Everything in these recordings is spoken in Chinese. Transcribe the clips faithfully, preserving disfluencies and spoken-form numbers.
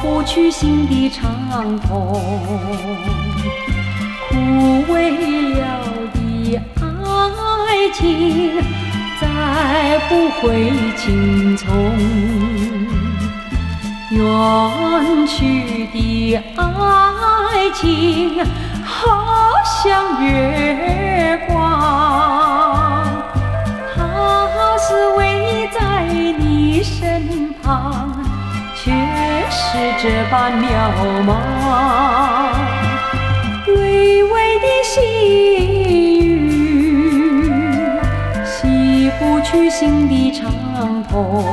不去心的伤痛，枯萎了的爱情再不会青葱，远去的爱情好像月光，它是偎在你身旁，却是这般渺茫。微微的细雨洗不去心的伤痛，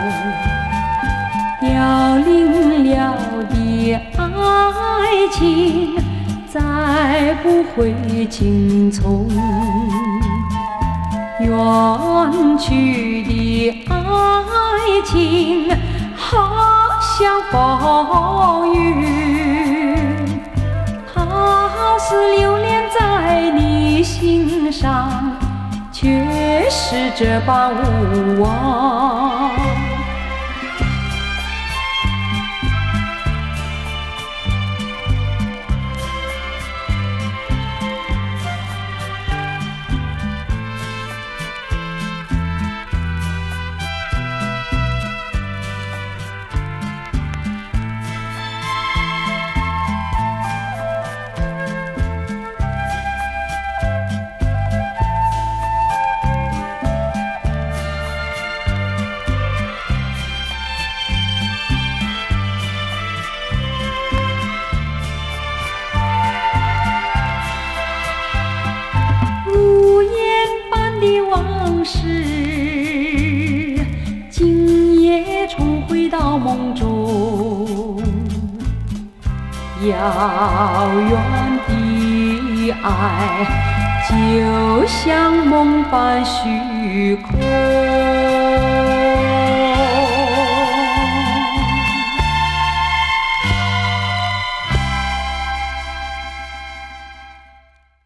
凋零了的爱情再不会青葱，远去的爱情好像风雨，它是留恋在你心上，却是这般无望。往事今夜重回到梦中，遥远的爱就像梦般虚空。